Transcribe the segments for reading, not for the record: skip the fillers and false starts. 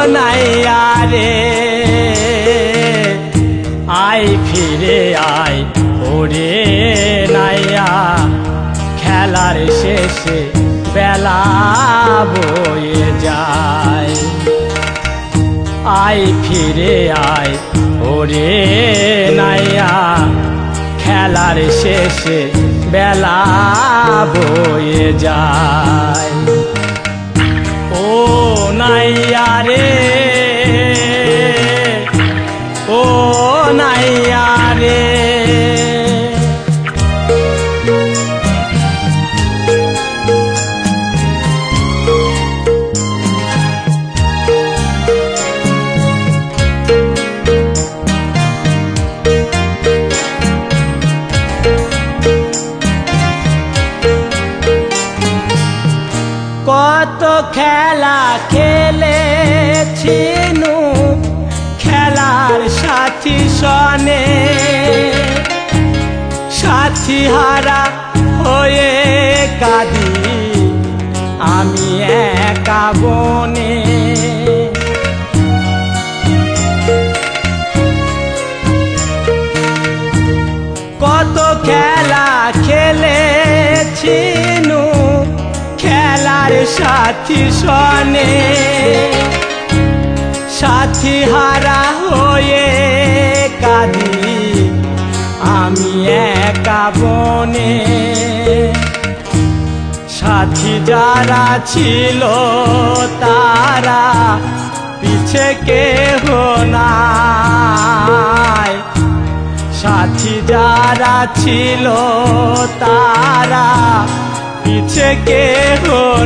নাইয়া রে আয় ফিরে আয় ওরে নাইয়া খেলার শেষে বেলা বয়ে যায় আয় ফিরে আয় ওরে নাইয়া খেলার শেষে বেলা বয়ে যায় ও নাইয়া রে ও নাইয়া রে কত খেলা খেলেছিনু খেলার সাথী সনে সাথী হারা হয়ে কাঁদি আমি একা বনে কত খেলা খেলেছিনু খেলার সাথী সনে সাথী হারা হয়ে কাঁদি আমি একা বনে সাথী যারা ছিল তারা পিছে কেহ নাই সাথী যারা ছিল তারা পিছে কেহ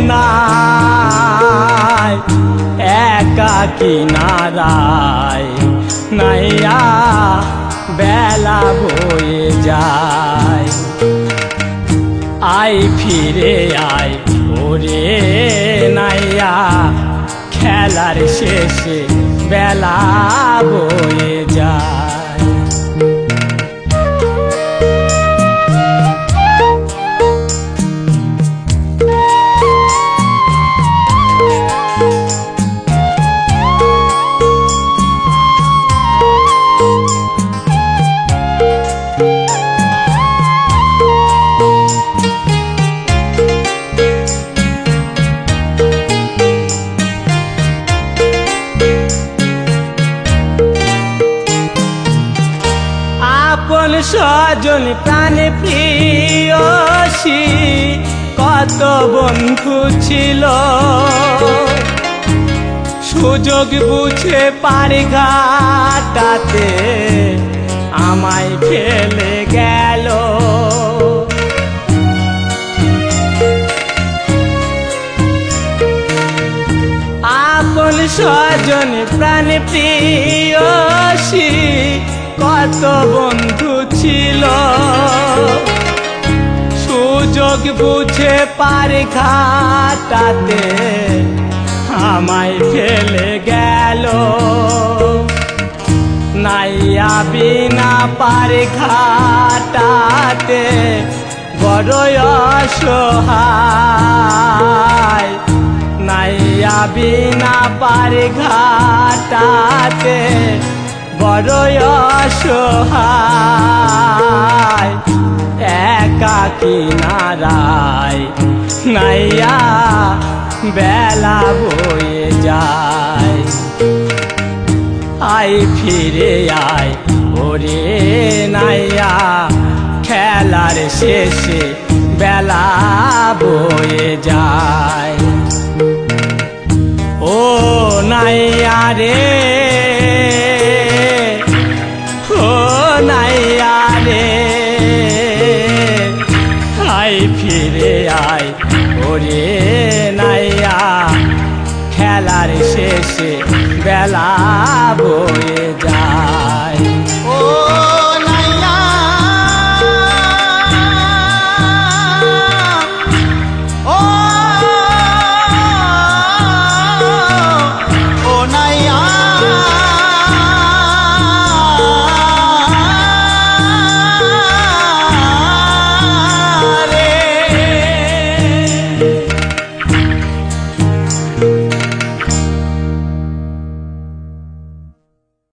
নাই একা কিনারায় নাইয়া বেলা বয়ে যায় আয় ফিরে আয় ওরে নাইয়া খেলার শেষে বেলা বয়ে যায় আপন স্বজন প্রাণ প্রিয়সী কত বন্ধু ছিল সুযোগ বুঝে পারি ঘাটাতে আমায় ফেলে গেল আপন স্বজন প্রাণ প্রিয়সী কত বন্ধু ছিল সুযোগ বুঝে পারি ঘাটাতে আমায় ফেলে গেল নাইয়া বিনা পারি ঘাটাতে বড় অসহায় নাইয়া বিনা পারি ঘাটাতে বড় অসহায় একা কিনারায় নাইয়া বেলা বয়ে যায় আয় ফিরে আয় ওরে নাইয়া খেলার শেষে বেলা বয়ে যায় ও নাইয়া রে ও নাইয়া রে আয় ফিরে আয় ওরে নাইয়া খেলার শেষে বেলা বয়ে যায়।